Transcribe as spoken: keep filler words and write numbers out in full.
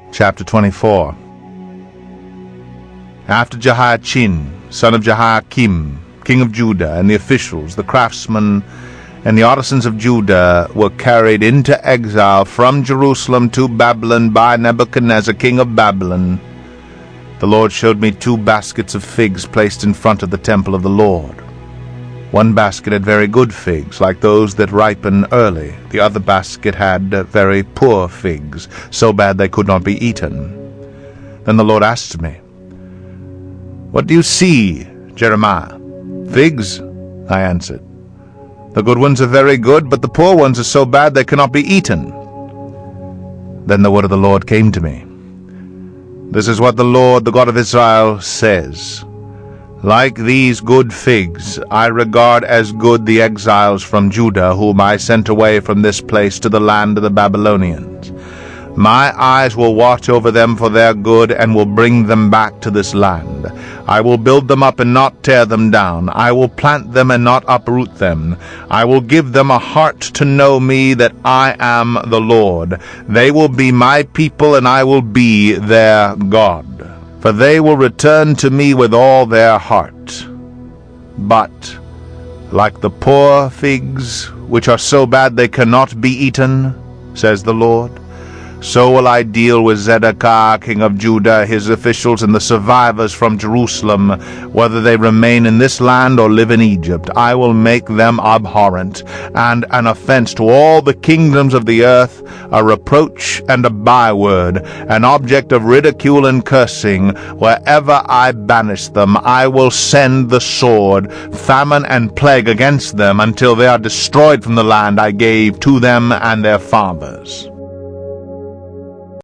Chapter twenty-four. After Jehoiachin, son of Jehoiakim, king of Judah, and the officials, the craftsmen, and the artisans of Judah were carried into exile from Jerusalem to Babylon by Nebuchadnezzar, king of Babylon, the Lord showed me two baskets of figs placed in front of the temple of the Lord. One basket had very good figs, like those that ripen early. The other basket had very poor figs, so bad they could not be eaten. Then the Lord asked me, "What do you see, Jeremiah?" "Figs," I answered. "The good ones are very good, but the poor ones are so bad they cannot be eaten." Then the word of the Lord came to me. "This is what the Lord, the God of Israel, says. Like these good figs, I regard as good the exiles from Judah, whom I sent away from this place to the land of the Babylonians. My eyes will watch over them for their good, and will bring them back to this land. I will build them up and not tear them down. I will plant them and not uproot them. I will give them a heart to know me, that I am the Lord. They will be my people, and I will be their God. For they will return to me with all their heart. But, like the poor figs, which are so bad they cannot be eaten, says the Lord, so will I deal with Zedekiah, king of Judah, his officials, and the survivors from Jerusalem, whether they remain in this land or live in Egypt. I will make them abhorrent, and an offense to all the kingdoms of the earth, a reproach and a byword, an object of ridicule and cursing. Wherever I banish them, I will send the sword, famine, and plague against them, until they are destroyed from the land I gave to them and their fathers."